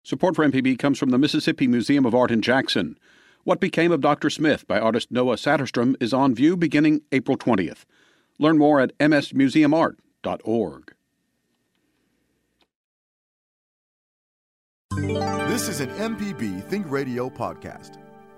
Support for MPB comes from the Mississippi Museum of Art in Jackson. What Became of Dr. Smith by artist Noah Satterstrom is on view beginning April 20th. Learn more at msmuseumart.org. This is an MPB Think Radio podcast.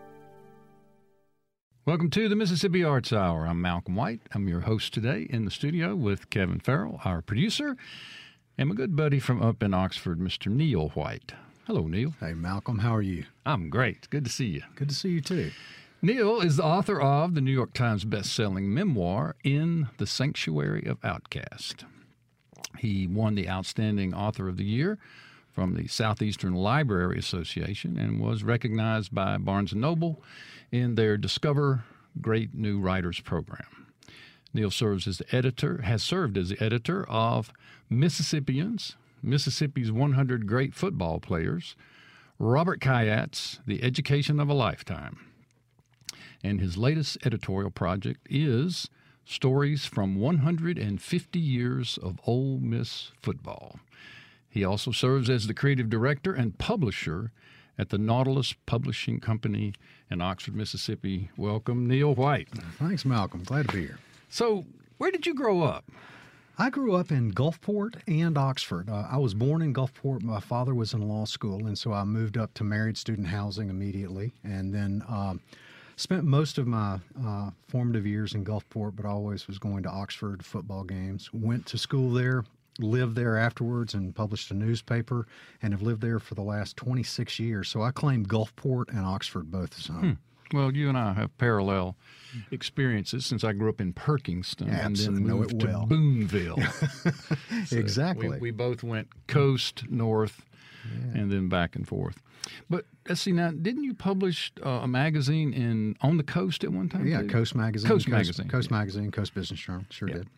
Welcome to the Mississippi Arts Hour. I'm Malcolm White. I'm your host today in the studio with Kevin Farrell, our producer, and my good buddy from up in Oxford, Mr. Neil White. Hello, Neil. Hey, Malcolm. How are you? I'm great. Good to see you. Good to see you, too. Neil is the author of the New York Times best-selling memoir, In the Sanctuary of Outcast. He won the Outstanding Author of the Year from the Southeastern Library Association and was recognized by Barnes & Noble in their Discover Great New Writers program. Neil serves as the editor, has served as the editor of Mississippians, Mississippi's 100 Great Football Players, Robert Kayat's The Education of a Lifetime. And his latest editorial project is Stories from 150 Years of Ole Miss Football. He also serves as the creative director and publisher at the Nautilus Publishing Company in Oxford, Mississippi. Welcome, Neil White. Thanks, Malcolm. Glad to be here. So, where did you grow up? I grew up in Gulfport and Oxford. I was born in Gulfport. My father was in law school, and so I moved up to married student housing immediately, and then spent most of my formative years in Gulfport, but always was going to Oxford football games. Went to school there, lived there afterwards, and published a newspaper, and have lived there for the last 26 years. So I claim Gulfport and Oxford both as home. Well, you and I have parallel experiences since I grew up in Perkingston and then moved to Boonville. So exactly. We both went coast, north, and then back and forth. But let's see now, didn't you publish a magazine on the coast at one time? Yeah, Coast Magazine. Coast Magazine. Coast Magazine, Coast Business Journal. Sure did.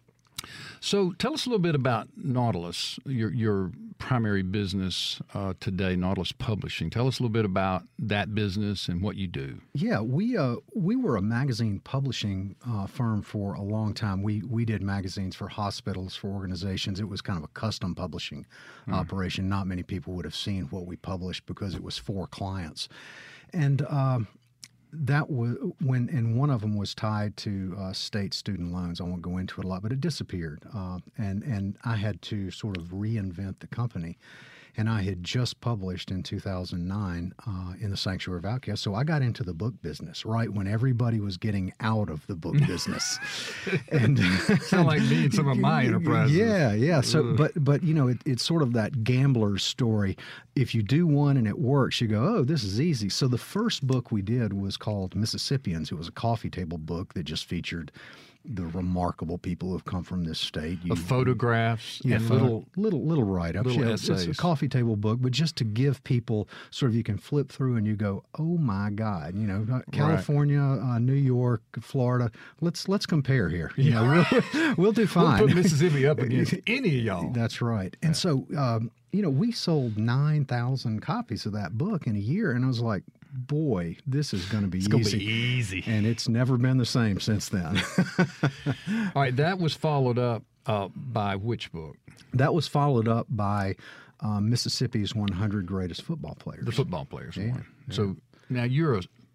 So tell us a little bit about Nautilus, your primary business today, Nautilus Publishing. Tell us a little bit about that business and what you do. Yeah, we were a magazine publishing firm for a long time. We did magazines for hospitals, for organizations. It was kind of a custom publishing operation. Not many people would have seen what we published because it was for clients. And that was and one of them was tied to state student loans. I won't go into it a lot, but it disappeared, and I had to sort of reinvent the company. And I had just published in 2009 in the Sanctuary of Outcast, so I got into the book business right when everybody was getting out of the book business. And sound like me and some of my enterprises. Yeah. So, but you know, it's sort of that gambler's story. If you do one and it works, you go, oh, this is easy. So the first book we did was called Mississippians. It was a coffee table book that just featured the remarkable people who have come from this state. Of photographs and little write-ups. Little essays. It's a coffee table book, but just to give people sort of, you can flip through and you go, oh my God, you know, California, New York, Florida. Let's compare here. You know, we'll do fine. We'll put Mississippi up against any of y'all. That's right. And so, you know, we sold 9,000 copies of that book in a year, and I was like, boy, this is going to be easy. It's going to be easy. And it's never been the same since then. All right, that was followed up by which book? That was followed up by Mississippi's 100 Greatest Football Players. The football players. Yeah. So now you're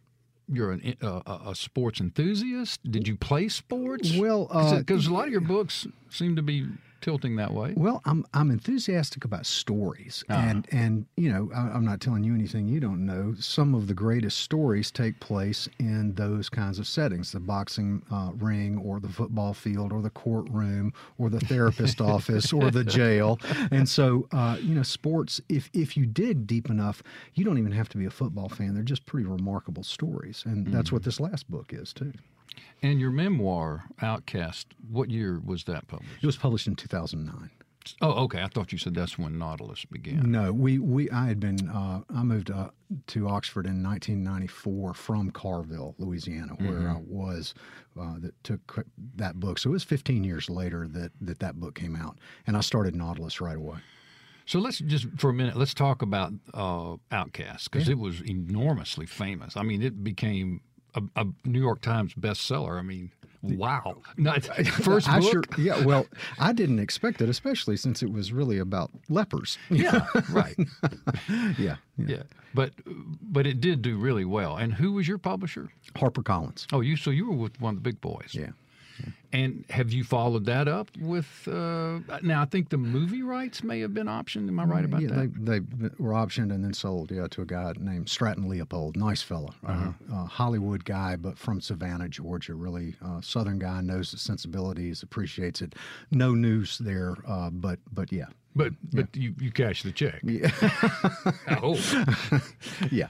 a sports enthusiast. Did you play sports? Well, because a lot of your books seem to be tilting that way. Well, I'm enthusiastic about stories, and you know, I'm not telling you anything you don't know. Some of the greatest stories take place in those kinds of settings: the boxing ring, or the football field, or the courtroom, or the therapist office, or the jail. And so, you know, sports. If you dig deep enough, you don't even have to be a football fan. They're just pretty remarkable stories, and that's what this last book is too. And your memoir, Outcast, what year was that published? It was published in 2009. Oh, okay. I thought you said that's when Nautilus began. No, I had been, I moved to Oxford in 1994 from Carville, Louisiana, where I was, that took that book. So it was 15 years later that book came out, and I started Nautilus right away. So let's just, for a minute, let's talk about Outcast, because it was enormously famous. I mean, it became a New York Times bestseller. I mean, Wow. Not first I book? well, I didn't expect it, especially since it was really about lepers. Yeah, right. Yeah. Yeah. But it did do really well. And who was your publisher? HarperCollins. Oh, so you were with one of the big boys. Yeah. And have you followed that up with? Now I think the movie rights may have been optioned. Am I right about that? They were optioned and then sold, to a guy named Stratton Leopold. Nice fella, Hollywood guy, but from Savannah, Georgia. Really Southern guy, knows the sensibilities, appreciates it. No news there, but yeah. But you cashed the check. Yeah. I hope. Yeah.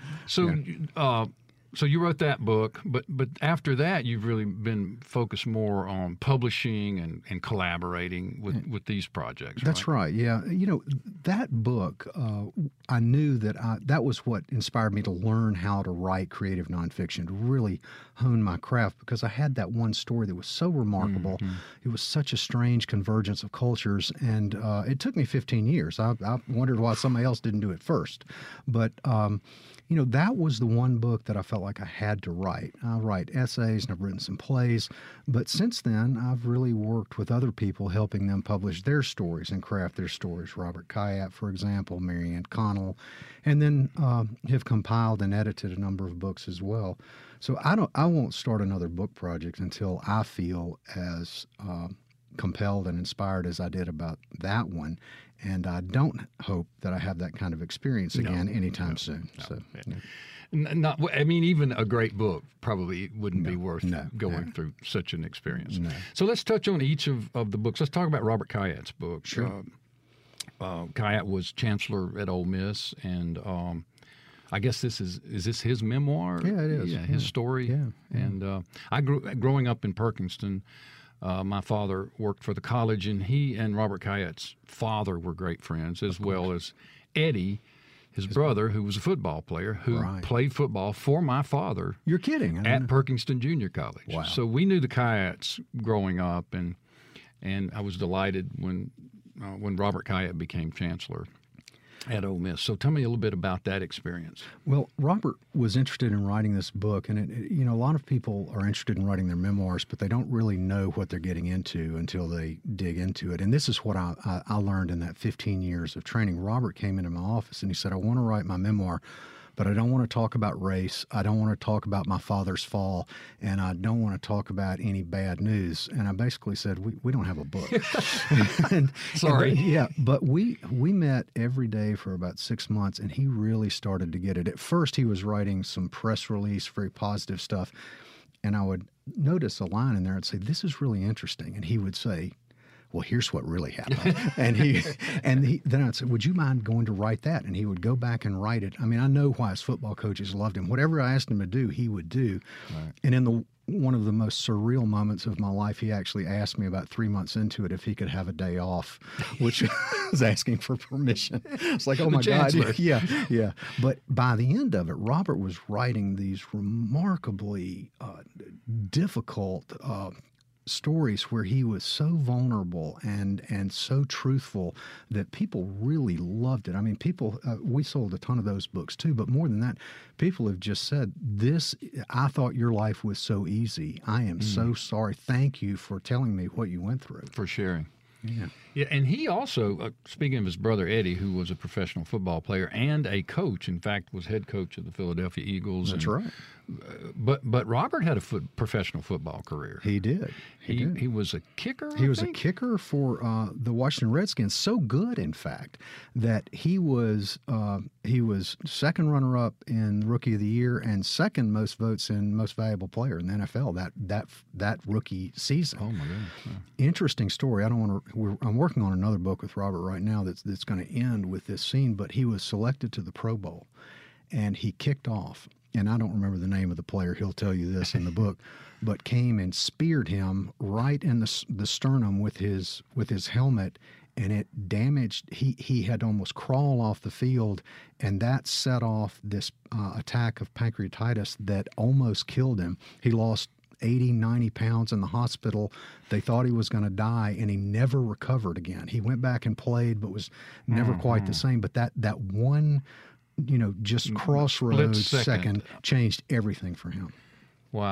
So you wrote that book, but after that, you've really been focused more on publishing and collaborating with these projects. That's right. Yeah. That book, I knew that that was what inspired me to learn how to write creative nonfiction, to really hone my craft, because I had that one story that was so remarkable. Mm-hmm. It was such a strange convergence of cultures, and it took me 15 years. I wondered why somebody else didn't do it first. But that was the one book that I felt like I had to write. I write essays and I've written some plays, but since then I've really worked with other people, helping them publish their stories and craft their stories. Robert Kayat, for example, Marianne Connell, and then have compiled and edited a number of books as well. So I won't start another book project until I feel as compelled and inspired as I did about that one. And I don't hope that I have that kind of experience again anytime soon. No, so, even a great book probably wouldn't be worth going through such an experience. No. So let's touch on each of the books. Let's talk about Robert Kayat's book. Sure. Kayat was chancellor at Ole Miss, and I guess is this his memoir? Yeah, it is. Yeah, his story. Yeah. And growing up in Perkinston, my father worked for the college, and he and Robert Kayat's father were great friends, as well as Eddie, his brother, who was a football player, who played football for my father. You're kidding. At Perkinston Junior College. Wow. So we knew the Kayats growing up, and I was delighted when Robert Kayat became chancellor at Ole Miss. So tell me a little bit about that experience. Well, Robert was interested in writing this book, and a lot of people are interested in writing their memoirs, but they don't really know what they're getting into until they dig into it. And this is what I learned in that 15 years of training. Robert came into my office and he said, I want to write my memoir, but I don't want to talk about race. I don't want to talk about my father's fall, and I don't want to talk about any bad news. And I basically said, we don't have a book. Sorry. But we met every day for about 6 months, and he really started to get it. At first, he was writing some press release, very positive stuff, and I would notice a line in there and say, this is really interesting. And he would say, well, here's what really happened. and then I'd say, would you mind going to write that? And he would go back and write it. I mean, I know why his football coaches loved him. Whatever I asked him to do, he would do. Right. And in one of the most surreal moments of my life, he actually asked me about 3 months into it if he could have a day off, which was asking for permission. It's like, oh my God. Yeah. But by the end of it, Robert was writing these remarkably difficult stories where he was so vulnerable and so truthful that people really loved it. I mean, we sold a ton of those books too, but more than that, people have just said, I thought your life was so easy. I am so sorry. Thank you for telling me what you went through. For sharing. Yeah, and he also, speaking of his brother Eddie, who was a professional football player and a coach, in fact, was head coach of the Philadelphia Eagles. That's right. But Robert had a professional football career. He did. He was a kicker. He was a kicker for the Washington Redskins. So good, in fact, that he was second runner-up in Rookie of the Year and second most votes in Most Valuable Player in the NFL that rookie season. Oh my goodness! Yeah. Interesting story. I'm working on another book with Robert right now that's going to end with this scene. But he was selected to the Pro Bowl, and he kicked off. And I don't remember the name of the player. He'll tell you this in the book, but came and speared him right in the sternum with his helmet, and it damaged. He had to almost crawl off the field, and that set off this attack of pancreatitis that almost killed him. He lost 80, 90 pounds in the hospital. They thought he was going to die, and he never recovered again. He went back and played, but was never quite the same. But that one, just crossroads second changed everything for him. Wow.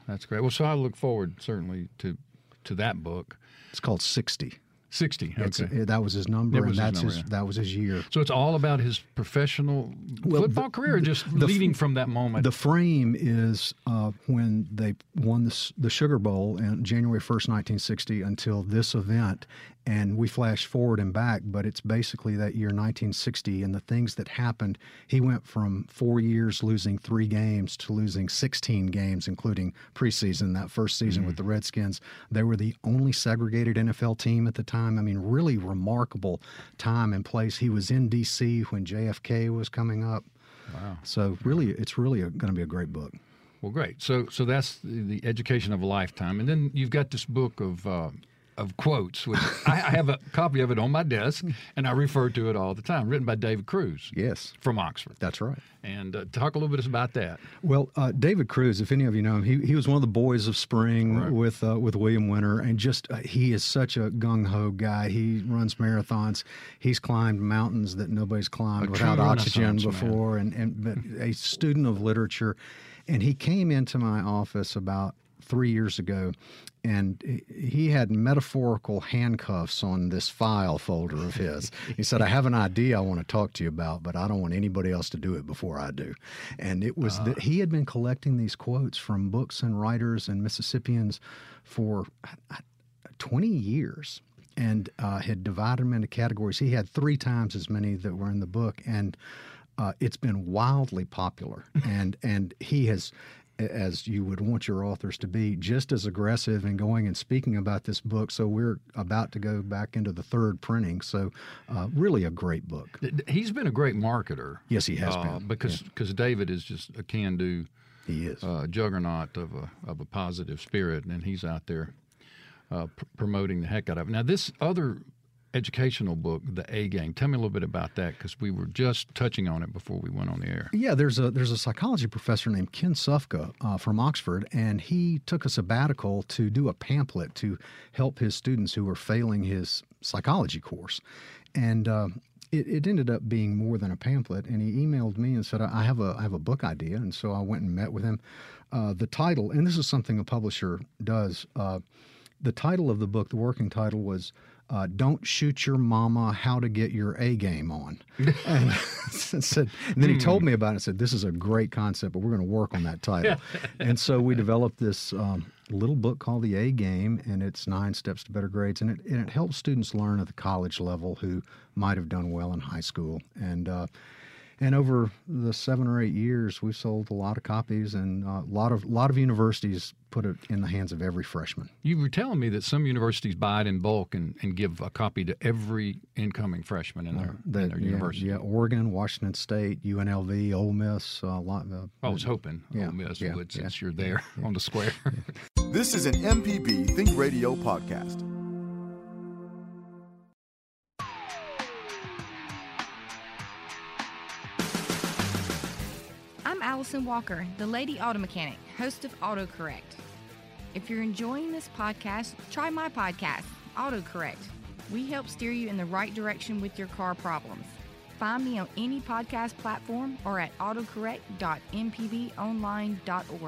That's great. Well, so I look forward certainly to that book. It's called 60. 60. Okay. That was his number, That was and his number, that was his year. So it's all about his professional football career, or just leading from that moment. The frame is when they won the Sugar Bowl on January 1st, 1960, until this event. And we flash forward and back, but it's basically that year 1960 and the things that happened. He went from 4 years losing 3 games to losing 16 games, including preseason, that first season with the Redskins. They were the only segregated NFL team at the time. I mean, really remarkable time and place. He was in D.C. when JFK was coming up. Wow. So really, it's really going to be a great book. Well, great. So that's the education of a lifetime. And then you've got this book of quotes, which I have a copy of it on my desk, and I refer to it all the time, written by David Cruz. Yes. From Oxford. That's right. And talk a little bit about that. Well, David Cruz, if any of you know him, he was one of the boys of spring with William Winter, and just he is such a gung-ho guy. He runs marathons. He's climbed mountains that nobody's climbed without oxygen before, but a student of literature. And he came into my office about 3 years ago, and he had metaphorical handcuffs on this file folder of his. He said, I have an idea I want to talk to you about, but I don't want anybody else to do it before I do. And it was that he had been collecting these quotes from books and writers and Mississippians for 20 years and had divided them into categories. He had 3 times as many that were in the book, and it's been wildly popular. And he has, as you would want your authors to be, just as aggressive in going and speaking about this book. So we're about to go back into the 3rd printing. So really a great book. He's been a great marketer. Yes, he has been. Because David is just a can-do he is. Juggernaut of a positive spirit, and he's out there promoting the heck out of it. Now, this other educational book, The A Game. Tell me a little bit about that, because we were just touching on it before we went on the air. Yeah, there's a psychology professor named Ken Sufka from Oxford, and he took a sabbatical to do a pamphlet to help his students who were failing his psychology course. And it ended up being more than a pamphlet, and he emailed me and said, I have a book idea. And so I went and met with him. The title, and this is something a publisher does, the title of the book, the working title was Don't Shoot Your Mama, How to Get Your A Game On. And then he told me about it and said, this is a great concept, but we're going to work on that title. And so we developed this little book called The A Game, and it's 9 Steps to Better Grades. And it helps students learn at the college level who might have done well in high school. And over the 7 or 8 years, we've sold a lot of copies, and a lot of universities put it in the hands of every freshman. You were telling me that some universities buy it in bulk and give a copy to every incoming freshman in their university. Yeah, Oregon, Washington State, UNLV, Ole Miss. A lot. I was hoping Ole Miss would, since you're there on the square. This is an MPB Think Radio podcast. I'm Allison Walker, the Lady Auto Mechanic, host of AutoCorrect. If you're enjoying this podcast, try my podcast, AutoCorrect. We help steer you in the right direction with your car problems. Find me on any podcast platform or at autocorrect.mpbonline.org.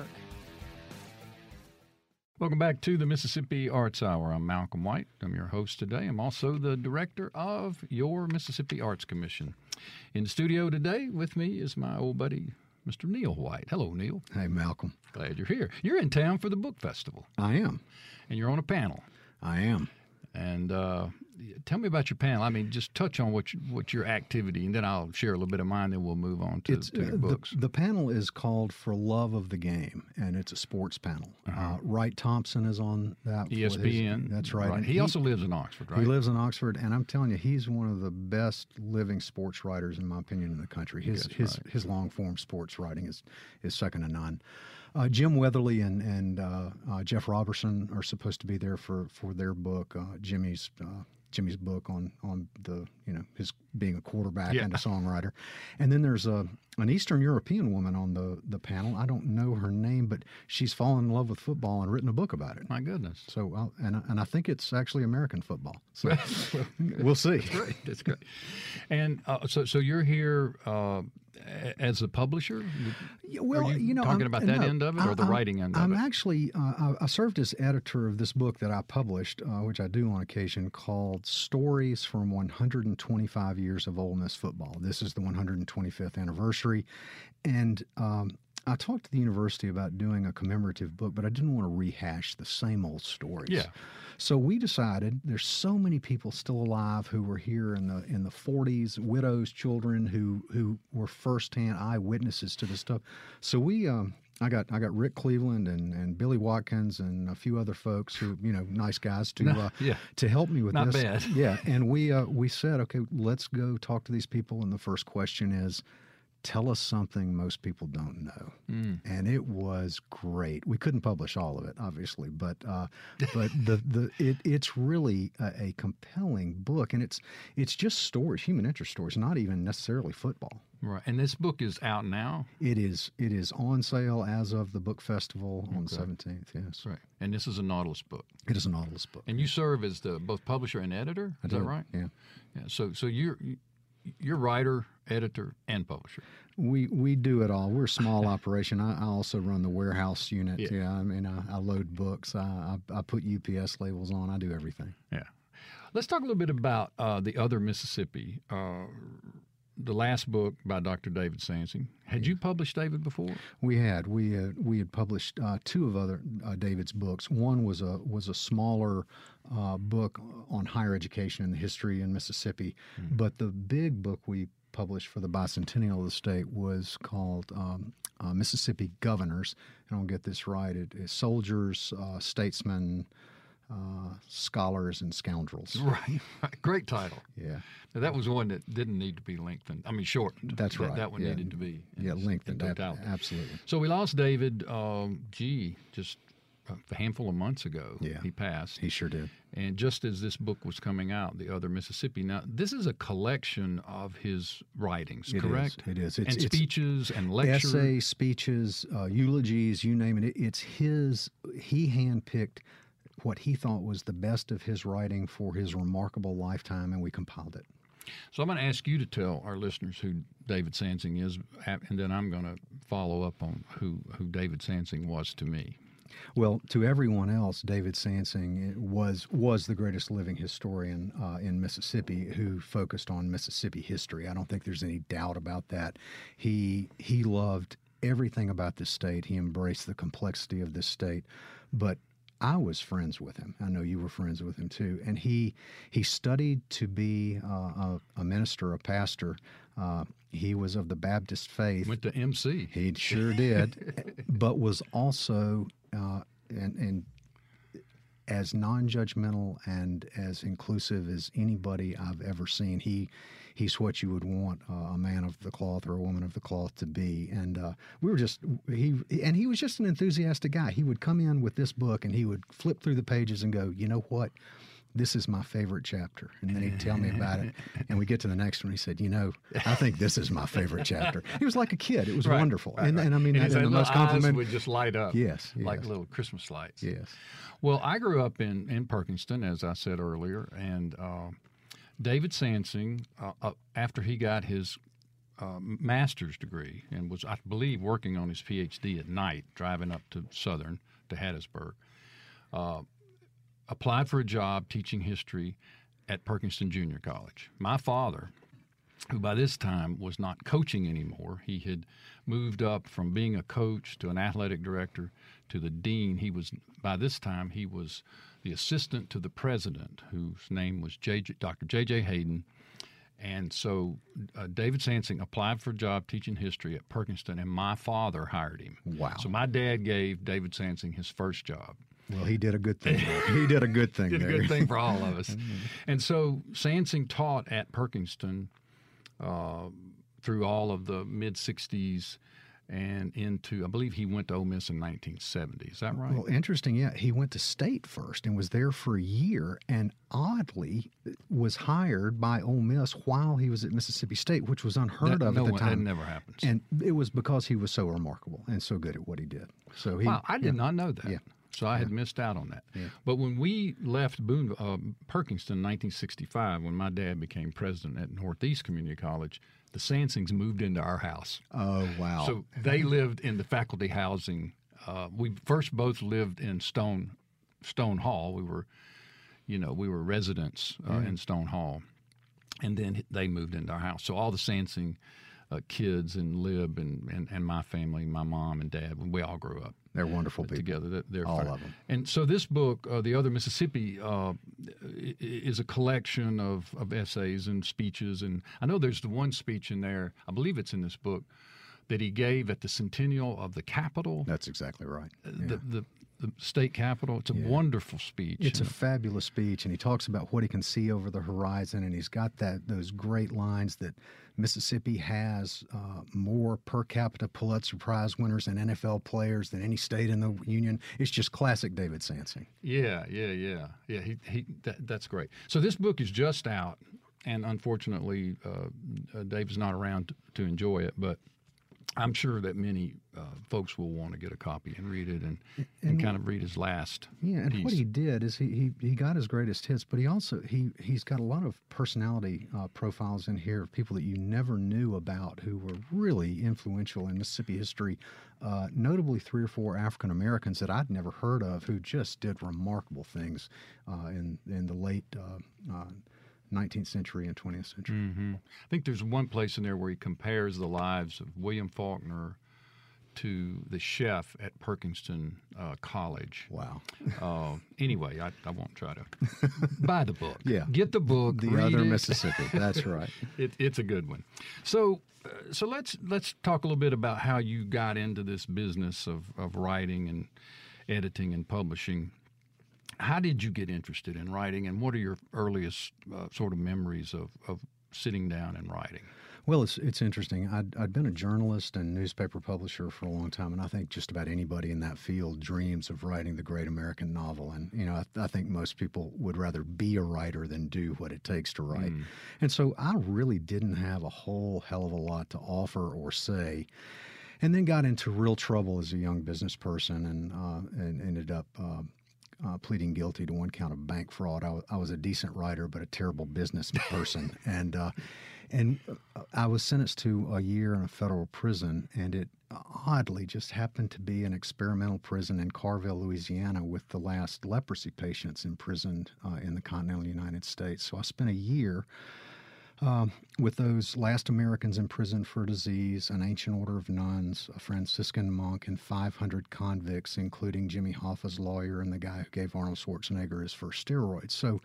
Welcome back to the Mississippi Arts Hour. I'm Malcolm White. I'm your host today. I'm also the director of your Mississippi Arts Commission. In the studio today with me is my old buddy, Mr. Neil White. Hello, Neil. Hey, Malcolm. Glad you're here. You're in town for the book festival. I am. And you're on a panel. I am. And tell me about your panel. I mean, just touch on what your activity, and then I'll share a little bit of mine, then we'll move on to your books. The panel is called For Love of the Game, and it's a sports panel. Wright Thompson is on that. ESPN. That's right. And he also lives in Oxford, right? He lives in Oxford, and I'm telling you, he's one of the best living sports writers, in my opinion, in the country. His long-form sports writing is second to none. Jim Weatherly and Jeff Robertson are supposed to be there for their book. Jimmy's book on the his being a quarterback and a songwriter. And then there's an Eastern European woman on the panel. I don't know her name, but she's fallen in love with football and written a book about it. My goodness. So, and I think it's actually American football. So we'll see. That's great. That's great. And so you're here as a publisher? Well, are you talking about that end of it or the writing end of it? I'm actually, I served as editor of this book that I published, which I do on occasion, called Stories from 125 Years of Ole Miss Football. This is the 125th anniversary. And I talked to the university about doing a commemorative book, but I didn't want to rehash the same old stories. Yeah. So we decided there's so many people still alive who were here in the 40s, widows, children who were firsthand eyewitnesses to this stuff. So we I got Rick Cleveland and Billy Watkins and a few other folks who, nice guys to help me with Not this. bad. Yeah, and we said, okay, let's go talk to these people, and the first question is, tell us something most people don't know. And it was great. We couldn't publish all of it, obviously, but it's really a compelling book, and it's just stories, human interest stories, not even necessarily football. Right. And this book is out now? It is on sale as of the book festival on the 17th, yes. Right. And this is a Nautilus book? It is a Nautilus book. And you serve as the both publisher and editor? Is that right? Yeah. So you're writer, editor, and publisher. We do it all. We're a small operation. I also run the warehouse unit. Yeah, I mean, I load books. I put UPS labels on. I do everything. Yeah. Let's talk a little bit about The Other Mississippi, the last book by Dr. David Sansing. Had you published David before? We had. We had published two of other David's books. One was a smaller book on higher education and the history in Mississippi, but the big book we published for the bicentennial of the state was called Mississippi Governors. And I don't get this right. It is Soldiers, Statesmen, Scholars, and Scoundrels. Right. Great title. Yeah. Now, that was one that didn't need to be lengthened. I mean, shortened. That's right. That one needed to be lengthened. in totality. Absolutely. So we lost David, just a handful of months ago. Yeah. He passed. He sure did. And just as this book was coming out, The Other Mississippi. Now, this is a collection of his writings, correct? It is. It's speeches and lectures. Essays, speeches, eulogies, you name it. It's his. He handpicked what he thought was the best of his writing for his remarkable lifetime, and we compiled it. So I'm going to ask you to tell our listeners who David Sansing is, and then I'm going to follow up on who David Sansing was to me. Well, to everyone else, David Sansing was the greatest living historian in Mississippi who focused on Mississippi history. I don't think there's any doubt about that. He loved everything about this state. He embraced the complexity of this state, but I was friends with him. I know you were friends with him too. And he studied to be a minister, a pastor. He was of the Baptist faith. Went to MC. He sure did, but was also and as non-judgmental and as inclusive as anybody I've ever seen. He's what you would want a man of the cloth or a woman of the cloth to be. And we were just he was just an enthusiastic guy. He would come in with this book and he would flip through the pages and go, you know what? This is my favorite chapter. And then he'd tell me about it. And we get to the next one. He said, I think this is my favorite chapter. He was like a kid. It was wonderful. Right. And I mean, and the most eyes would just light up. Yes. Like little Christmas lights. Yes. Well, I grew up in Perkinston, as I said earlier. And David Sansing, after he got his master's degree and was, I believe, working on his PhD at night, driving up to Southern, to Hattiesburg, applied for a job teaching history at Perkinston Junior College. My father, who by this time was not coaching anymore, he had moved up from being a coach to an athletic director to the dean. By this time, he was the assistant to the president, whose name was Dr. J.J. Hayden. And so David Sansing applied for a job teaching history at Perkinston, and my father hired him. Wow. So my dad gave David Sansing his first job. Well, he did a good thing. He did a good thing Did there. a good thing for all of us. And so Sansing taught at Perkinston through all of the mid-'60s and into, I believe he went to Ole Miss in 1970. Is that right? Well, interesting. Yeah, he went to State first and was there for a year, and oddly was hired by Ole Miss while he was at Mississippi State, which was unheard of at the time. That never happens. And it was because he was so remarkable and so good at what he did. So wow, I did not know that. Yeah. So I had missed out on that. Yeah. But when we left Perkinston in 1965, when my dad became president at Northeast Community College, the Sansings moved into our house. Oh, wow. So they lived in the faculty housing. We first both lived in Stone Hall. We were residents in Stone Hall, and then they moved into our house. So all the Sansing kids and Lib and my family, my mom and dad, we all grew up. They're wonderful people. Together. They're all fun. of them. And so this book, The Other Mississippi, is a collection of essays and speeches. And I know there's the one speech in there, I believe it's in this book, that he gave at the centennial of the Capitol. That's exactly right. Yeah. The state capitol. It's a wonderful speech. It's a fabulous speech, and he talks about what he can see over the horizon, and he's got those great lines that Mississippi has more per capita Pulitzer Prize winners and NFL players than any state in the union. It's just classic David Sansing. Yeah. That's great. So this book is just out, and unfortunately, Dave's not around to enjoy it, but I'm sure that many folks will want to get a copy and read it and kind of read his last piece. What he did is he got his greatest hits, but he also he's got a lot of personality profiles in here of people that you never knew about who were really influential in Mississippi history. Notably, 3 or 4 African Americans that I'd never heard of who just did remarkable things in the late 19th century and 20th century. Mm-hmm. I think there's one place in there where he compares the lives of William Faulkner to the chef at Perkinston College. Wow. Anyway, I won't try to buy the book. Yeah. Get the book. The read Other it. Mississippi. That's right. It's a good one. So let's talk a little bit about how you got into this business of writing and editing and publishing. How did you get interested in writing, and what are your earliest sort of memories of sitting down and writing? Well, it's interesting. I'd been a journalist and newspaper publisher for a long time, and I think just about anybody in that field dreams of writing the great American novel. And, I think most people would rather be a writer than do what it takes to write. And so I really didn't have a whole hell of a lot to offer or say, and then got into real trouble as a young business person and ended up pleading guilty to one count of bank fraud. I was a decent writer, but a terrible business person. And I was sentenced to a year in a federal prison, and it oddly just happened to be an experimental prison in Carville, Louisiana, with the last leprosy patients imprisoned in the continental United States. So I spent a year with those last Americans imprisoned for disease, an ancient order of nuns, a Franciscan monk, and 500 convicts, including Jimmy Hoffa's lawyer and the guy who gave Arnold Schwarzenegger his first steroids. So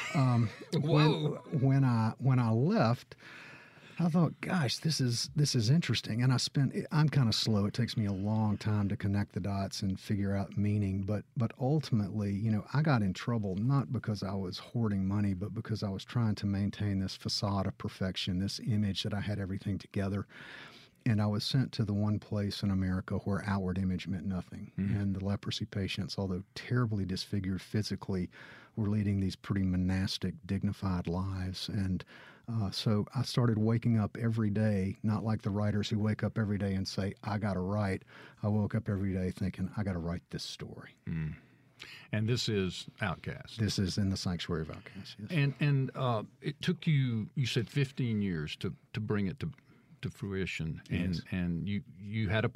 when I left, I thought, gosh, this is interesting. And I'm kind of slow. It takes me a long time to connect the dots and figure out meaning. But ultimately, I got in trouble not because I was hoarding money, but because I was trying to maintain this facade of perfection, this image that I had everything together. And I was sent to the one place in America where outward image meant nothing. And the leprosy patients, although terribly disfigured physically, were leading these pretty monastic, dignified lives. And so I started waking up every day, not like the writers who wake up every day and say, I got to write. I woke up every day thinking, I got to write this story. And this is Outcast. This is in the Sanctuary of Outcasts, yes. And it took you said 15 years to bring it to fruition. Yes. And you had a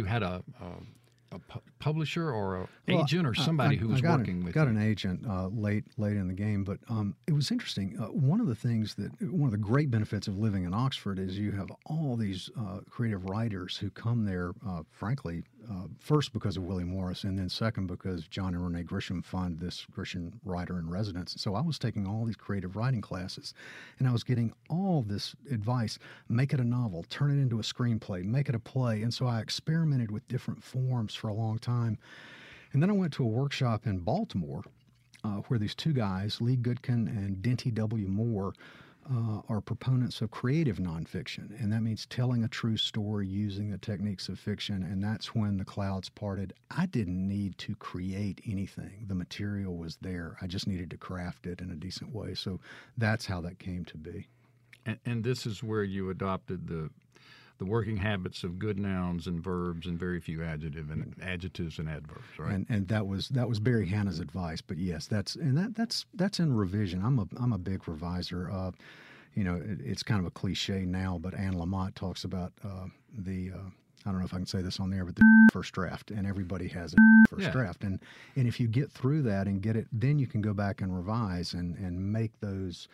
publisher or an agent or somebody who was working with you? I got an agent late in the game, but it was interesting. One of the great benefits of living in Oxford is you have all these creative writers who come there, frankly, first because of Willie Morris, and then second because John and Renee Grisham fund this Grisham writer in residence. So I was taking all these creative writing classes, and I was getting all this advice: make it a novel, turn it into a screenplay, make it a play. And so I experimented with different forms for a long time. And then I went to a workshop in Baltimore where these two guys, Lee Goodkin and Denty W. Moore, are proponents of creative nonfiction, and that means telling a true story using the techniques of fiction, and that's when the clouds parted. I didn't need to create anything. The material was there. I just needed to craft it in a decent way. So that's how that came to be. And this is where you adopted the working habits of good nouns and verbs and very few adjectives and adverbs, right? And that was Barry Hanna's advice. But yes, that's in revision. I'm a big reviser. It's kind of a cliche now, but Anne Lamott talks about I don't know if I can say this on there, but the first draft, and everybody has a first draft. And if you get through that and get it, then you can go back and revise and make those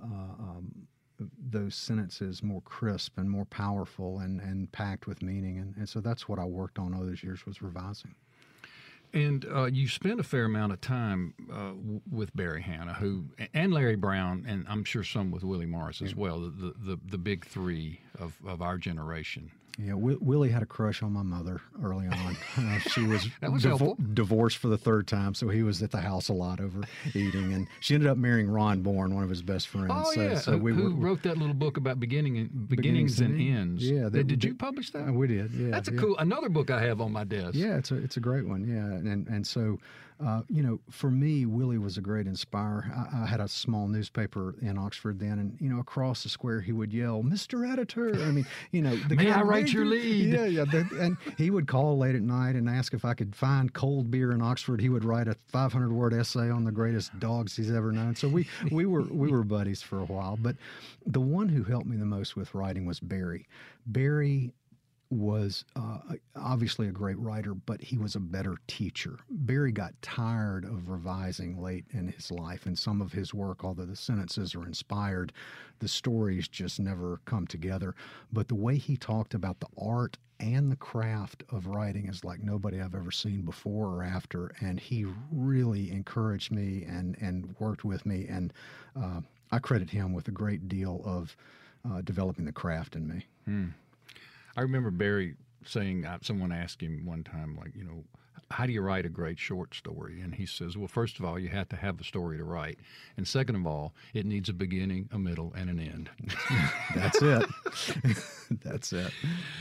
sentences more crisp and more powerful and packed with meaning. And so that's what I worked on all those years, was revising. And you spent a fair amount of time with Barry Hanna, and Larry Brown, and I'm sure some with Willie Morris as well, the big three of our generation. Yeah, Willie had a crush on my mother early on. She was, divorced for the third time, so he was at the house a lot over eating, and she ended up marrying Ron Bourne, one of his best friends. Oh, yeah. So who wrote that little book about beginnings and ends. Yeah. Did you publish that? We did, yeah. That's another book I have on my desk. Yeah, it's a great one, yeah. And so, for me, Willie was a great inspirer. I had a small newspaper in Oxford then, and, across the square he would yell, "Mr. Editor!" I mean, May I write your lead? Yeah. And he would call late at night and ask if I could find cold beer in Oxford. He would write a 500-word essay on the greatest dogs he's ever known. So we were buddies for a while. But the one who helped me the most with writing was Barry. Barry was obviously a great writer, but he was a better teacher. Barry got tired of revising late in his life, and some of his work, although the sentences are inspired, the stories just never come together. But the way he talked about the art and the craft of writing is like nobody I've ever seen before or after, and he really encouraged me and worked with me, and I credit him with a great deal of developing the craft in me. I remember Barry saying, someone asked him one time, how do you write a great short story? And he says, well, first of all, you have to have a story to write. And second of all, it needs a beginning, a middle, and an end. That's it. That's it.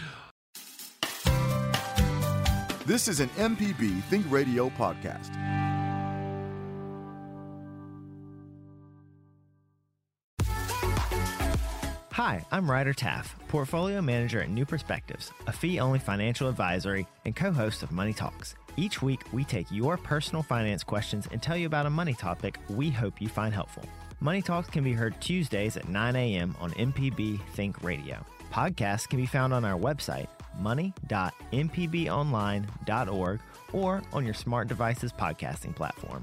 This is an MPB Think Radio podcast. Hi, I'm Ryder Taff, Portfolio Manager at New Perspectives, a fee-only financial advisory and co-host of Money Talks. Each week, we take your personal finance questions and tell you about a money topic we hope you find helpful. Money Talks can be heard Tuesdays at 9 a.m. on MPB Think Radio. Podcasts can be found on our website, money.mpbonline.org, or on your smart device's podcasting platform.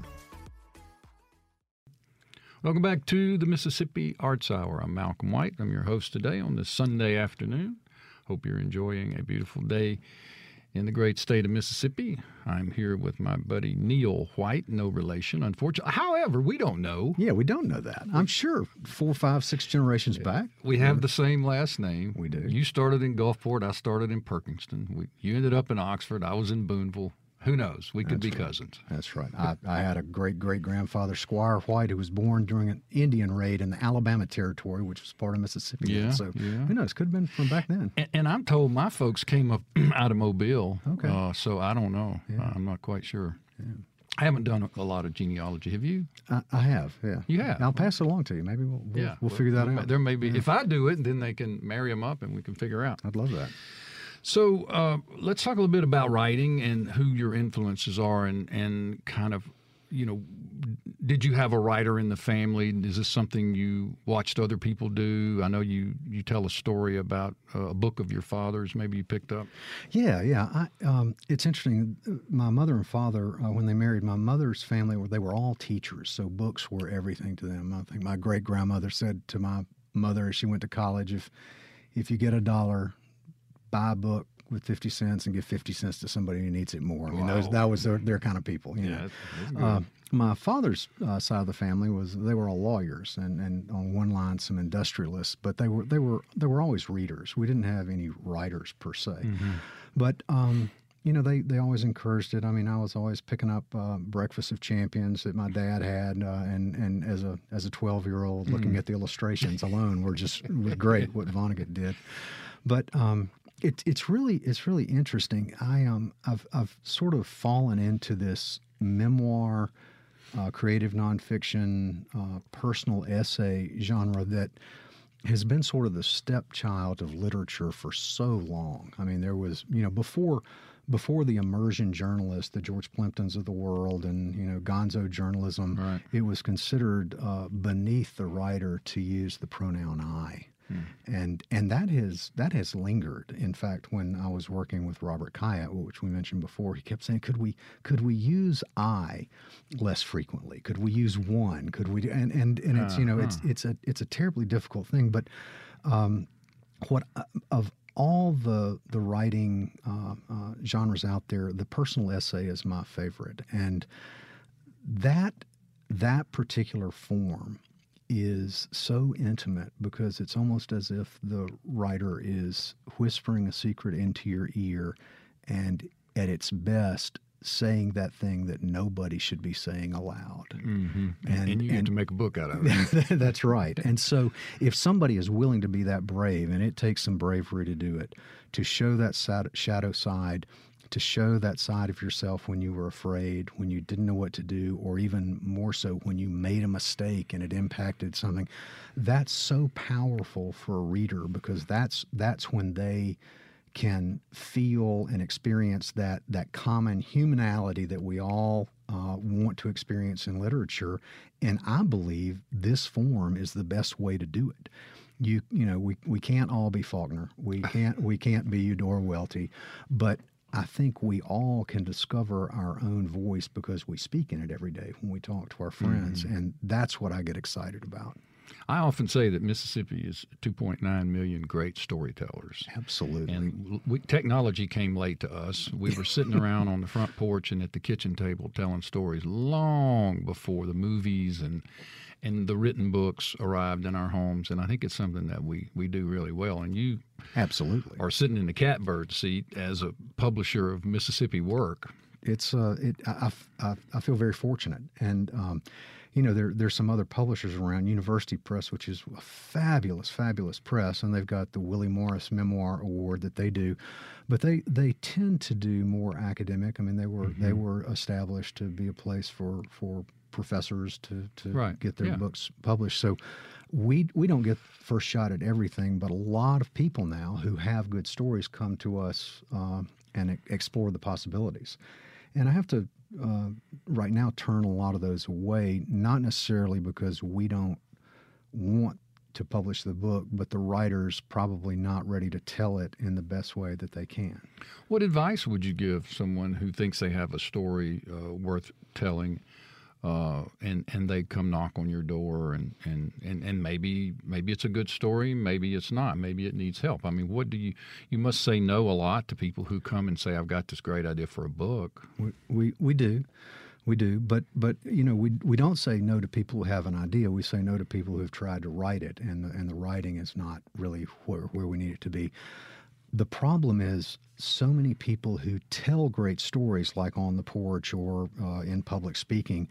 Welcome back to the Mississippi Arts Hour. I'm Malcolm White. I'm your host today on this Sunday afternoon. Hope you're enjoying a beautiful day in the great state of Mississippi. I'm here with my buddy Neil White, no relation, unfortunately. However, we don't know. Yeah, we don't know that. I'm sure 4, 5, 6 generations back. We have the same last name. We do. You started in Gulfport. I started in Perkinston. You ended up in Oxford. I was in Boonville. Who knows? We could be cousins. That's right. I had a great-great-grandfather, Squire White, who was born during an Indian raid in the Alabama Territory, which was part of Mississippi. Yeah, so who knows? Could have been from back then. And I'm told my folks came up out of Mobile. Okay. So I don't know. Yeah. I'm not quite sure. Yeah. I haven't done a lot of genealogy. Have you? I have, yeah. You have? I'll pass it along to you. Maybe we'll figure that out. There may be. If I do it, then they can marry them up and we can figure out. I'd love that. So let's talk a little bit about writing and who your influences are and kind of, did you have a writer in the family? Is this something you watched other people do? I know you tell a story about a book of your father's maybe you picked up. Yeah. It's interesting. My mother and father, when they married, my mother's family, they were all teachers, so books were everything to them. I think my great-grandmother said to my mother as she went to college, if you get $1, buy a book with 50 cents and give 50 cents to somebody who needs it more. I mean, that was their kind of people. That's my father's side of the family they were all lawyers and on one line some industrialists, but they were always readers. We didn't have any writers per se. Mm-hmm. But they always encouraged it. I mean, I was always picking up Breakfast of Champions that my dad had, and as a 12-year-old, looking at the illustrations alone were great. What Vonnegut did, but it's really interesting. I've sort of fallen into this memoir, creative nonfiction, personal essay genre that has been sort of the stepchild of literature for so long. I mean, there was, before the immersion journalists, the George Plimptons of the world, and gonzo journalism, right. It was considered beneath the writer to use the pronoun I. And that has lingered. In fact, when I was working with Robert Kayat, which we mentioned before, he kept saying, "Could we use I less frequently? Could we use one? Could we?" And it's it's a terribly difficult thing. But what of all the writing genres out there, the personal essay is my favorite, and that particular form is so intimate because it's almost as if the writer is whispering a secret into your ear, and at its best saying that thing that nobody should be saying aloud. Mm-hmm. And you get to make a book out of it. That's right. And so if somebody is willing to be that brave, and it takes some bravery to do it, to show that shadow side, to show that side of yourself when you were afraid, when you didn't know what to do, or even more so when you made a mistake and it impacted something, that's so powerful for a reader, because that's when they can feel and experience that common humanality that we all want to experience in literature. And I believe this form is the best way to do it. We can't all be Faulkner. We can't be Eudora Welty, but I think we all can discover our own voice because we speak in it every day when we talk to our friends, and that's what I get excited about. I often say that Mississippi is 2.9 million great storytellers. Absolutely. And technology came late to us. We were sitting around on the front porch and at the kitchen table telling stories long before the movies and the written books arrived in our homes, and I think it's something that we do really well. And you absolutely are sitting in the catbird seat as a publisher of Mississippi work. I feel very fortunate, and there's some other publishers around. University Press, which is a fabulous press, and they've got the Willie Morris Memoir Award that they do, but they tend to do more academic. I mean, they were established to be a place for professors to right. get their books published. So we don't get first shot at everything, but a lot of people now who have good stories come to us and explore the possibilities. And I have to right now turn a lot of those away, not necessarily because we don't want to publish the book, but the writer's probably not ready to tell it in the best way that they can. What advice would you give someone who thinks they have a story worth telling, and they come knock on your door, and maybe it's a good story, maybe it's not, maybe it needs help? I mean, what do you must say no a lot to people who come and say, I've got this great idea for a book. We do, but we don't say no to people who have an idea. We say no to people who have tried to write it, and the writing is not really where we need it to be. The problem is so many people who tell great stories, like on the porch or in public speaking,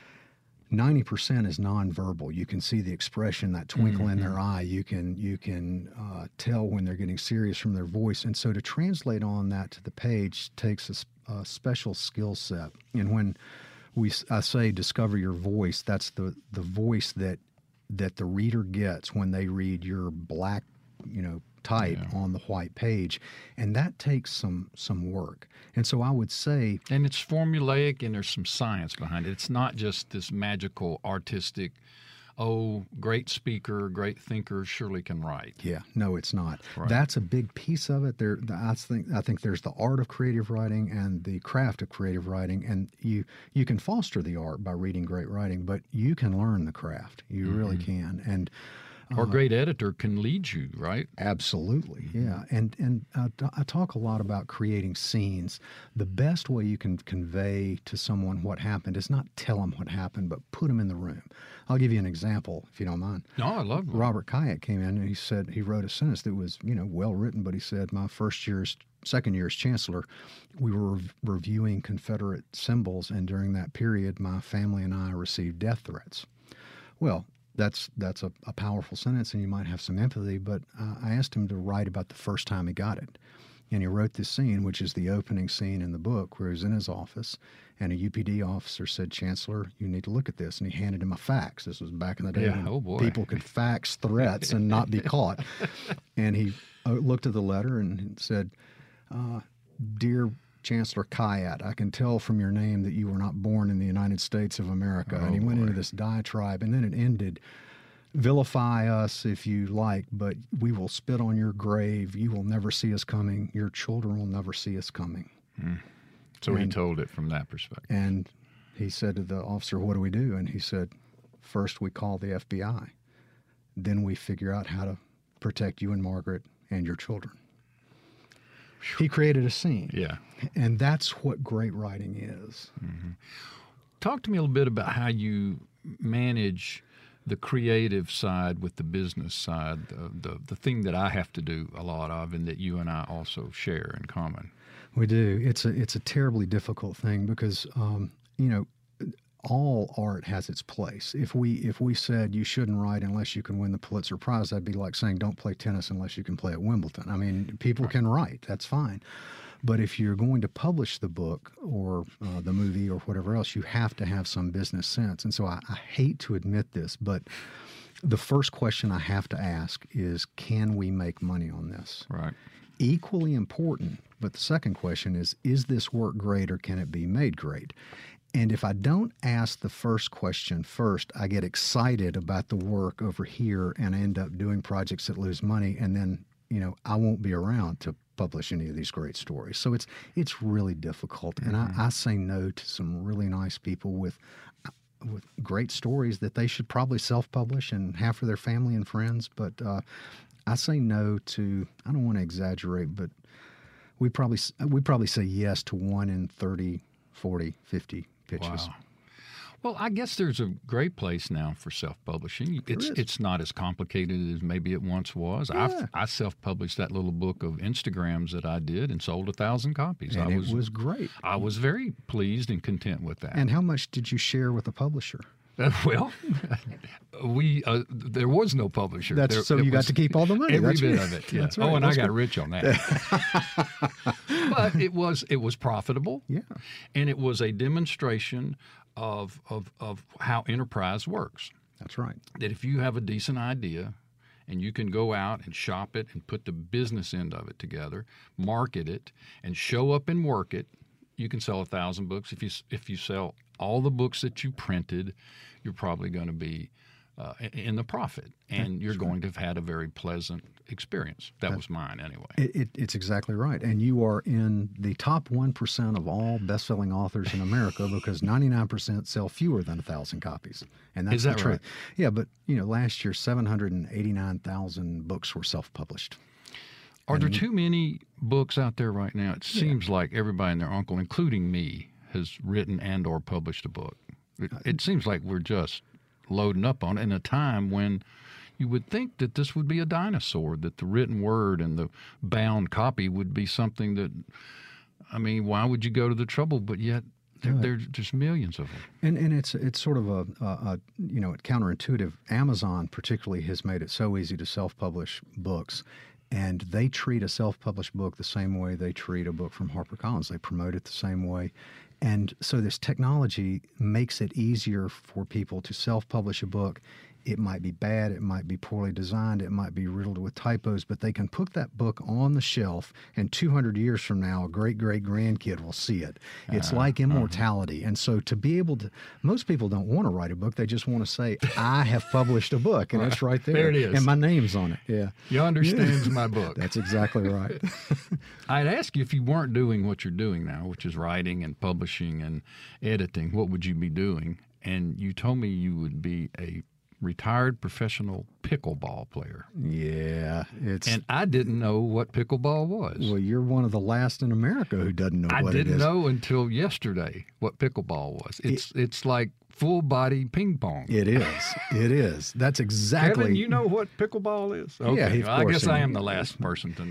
90% is nonverbal. You can see the expression, that twinkle in their eye. You can tell when they're getting serious from their voice. And so to translate on that to the page takes a special skill set. And when I say discover your voice, that's the voice that the reader gets when they read your black, type on the white page, and that takes some work. And so I would say, and it's formulaic, and there's some science behind it. It's not just this magical, artistic, great speaker, great thinker surely can write. Yeah, no, it's not. Right. That's a big piece of it. I think there's the art of creative writing and the craft of creative writing, and you can foster the art by reading great writing, but you can learn the craft. You really can. And or a great editor can lead you, right? Absolutely, yeah. And I talk a lot about creating scenes. The best way you can convey to someone what happened is not tell them what happened, but put them in the room. I'll give you an example, if you don't mind. No, I love it. Robert Kayat came in and he said he wrote a sentence that was, well written, but he said, my first year's second year as chancellor, we were reviewing Confederate symbols, and during that period, my family and I received death threats. Well, that's a powerful sentence, and you might have some empathy, but I asked him to write about the first time he got it. And he wrote this scene, which is the opening scene in the book, where he was in his office, and a UPD officer said, "Chancellor, you need to look at this." And he handed him a fax. This was back in the day when people could fax threats and not be caught. And he looked at the letter and said, "Dear Chancellor Kayat, I can tell from your name that you were not born in the United States of America." And he went into this diatribe, and then it ended, "Vilify us if you like, but we will spit on your grave. You will never see us coming. Your children will never see us coming." So he told it from that perspective. And he said to the officer, "What do we do?" And he said, "First we call the FBI. Then we figure out how to protect you and Margaret and your children." He created a scene. Yeah. And that's what great writing is. Mm-hmm. Talk to me a little bit about how you manage the creative side with the business side, the thing that I have to do a lot of and that you and I also share in common. We do. It's a terribly difficult thing because, all art has its place. If we said you shouldn't write unless you can win the Pulitzer Prize, that'd be like saying don't play tennis unless you can play at Wimbledon. I mean, people can write. That's fine. But if you're going to publish the book or the movie or whatever else, you have to have some business sense. And so I hate to admit this, but the first question I have to ask is, can we make money on this? Right. Equally important, but the second question is this work great or can it be made great? And if I don't ask the first question first, I get excited about the work over here and I end up doing projects that lose money, and then, I won't be around to publish any of these great stories. So it's really difficult. And I say no to some really nice people with great stories that they should probably self-publish and have for their family and friends. But I say no to, I don't want to exaggerate, but we probably say yes to 1 in 30, 40, 50 pitches. Wow. Well, I guess there's a great place now for self-publishing. It's not as complicated as maybe it once was. Yeah. I self-published that little book of Instagrams that I did and sold 1,000 copies. And it was great. I was very pleased and content with that. And how much did you share with the publisher? Well, there was no publisher. So you got to keep all the money. Every bit of it. Yeah. That's right. Oh, and I got rich on that. But it was profitable. Yeah. And it was a demonstration of how enterprise works. That's right. That if you have a decent idea and you can go out and shop it and put the business end of it together, market it, and show up and work it, you can sell 1,000 books. If you sell all the books that you printed, you're probably going to be in the profit, and you're going to have had a very pleasant experience. That was mine anyway. It's exactly right. And you are in the top 1% of all best-selling authors in America because 99% sell fewer than 1,000 copies. And that's Is that the truth. right? Yeah, but last year 789,000 books were self-published. Are there too many books out there right now? It seems like everybody and their uncle, including me, has written and or published a book. It seems like we're just loading up on it in a time when you would think that this would be a dinosaur, that the written word and the bound copy would be something that, why would you go to the trouble? But yet there's just millions of them. And it's sort of a counterintuitive. Amazon particularly has made it so easy to self-publish books. And they treat a self-published book the same way they treat a book from HarperCollins. They promote it the same way. And so this technology makes it easier for people to self-publish a book. It might be bad, it might be poorly designed, it might be riddled with typos, but they can put that book on the shelf, and 200 years from now, a great-great-grandkid will see it. It's like immortality. And so to be able to, most people don't want to write a book. They just want to say, I have published a book, and it's right there. There it is. And my name's on it. Yeah. You understands my book. That's exactly right. I'd ask you, if you weren't doing what you're doing now, which is writing and publishing and editing, what would you be doing? And you told me you would be a retired professional pickleball player. Yeah. And I didn't know what pickleball was. Well, you're one of the last in America who doesn't know what it is. I didn't know until yesterday what pickleball was. It's like full body ping pong. It is. It is. That's exactly. Kevin, you know what pickleball is? Okay. Yeah, of course. I guess I am the last person to know.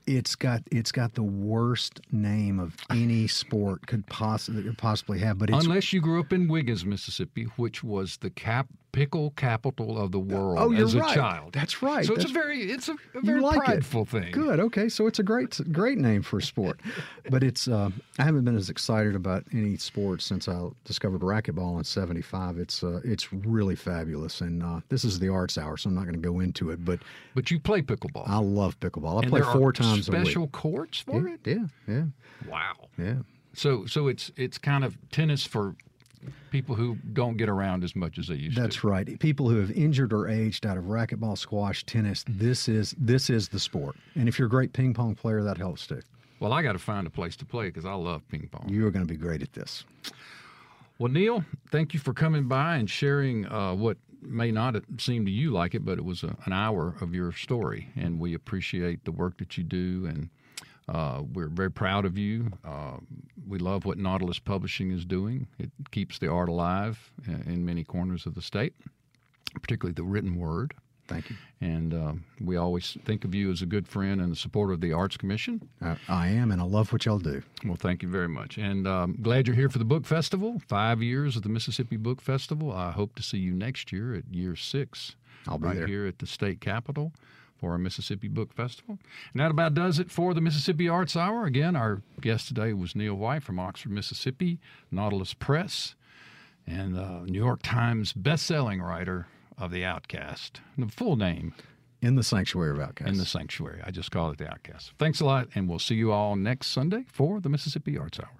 It's got the worst name of any sport could possibly have. But it's, unless you grew up in Wiggins, Mississippi, which was the pickle capital of the world you're as a right. child. That's right. So That's, it's a very you like prideful it. thing. Good. Okay. So it's a great name for a sport. But it's I haven't been as excited about any sport since I discovered racquetball in '75. It's really fabulous. And this is the Arts Hour, so I'm not going to go into it. But you play pickleball. I love pickleball. I and play there 4 are times a week. special courts for it? Yeah. Wow. Yeah. So it's kind of tennis for people who don't get around as much as they used to. That's right. People who have injured or aged out of racquetball, squash, tennis, this is the sport. And if you're a great ping pong player, that helps too. Well, I got to find a place to play because I love ping pong. You are going to be great at this. Well, Neil, thank you for coming by and sharing what may not seem to you like it, but it was an hour of your story. And we appreciate the work that you do, and we're very proud of you. We love what Nautilus Publishing is doing. It keeps the art alive in many corners of the state, particularly the written word. Thank you. And we always think of you as a good friend and a supporter of the Arts Commission. I am, and I love what y'all do. Well, thank you very much. And glad you're here for the Book Festival, 5 years of the Mississippi Book Festival. I hope to see you next year at year 6. I'll be right there. Here at the state capitol for our Mississippi Book Festival. And that about does it for the Mississippi Arts Hour. Again, our guest today was Neil White from Oxford, Mississippi, Nautilus Press, and New York Times best-selling writer of The Outcast. The full name. In the Sanctuary of Outcasts. In the Sanctuary. I just call it The Outcast. Thanks a lot, and we'll see you all next Sunday for the Mississippi Arts Hour.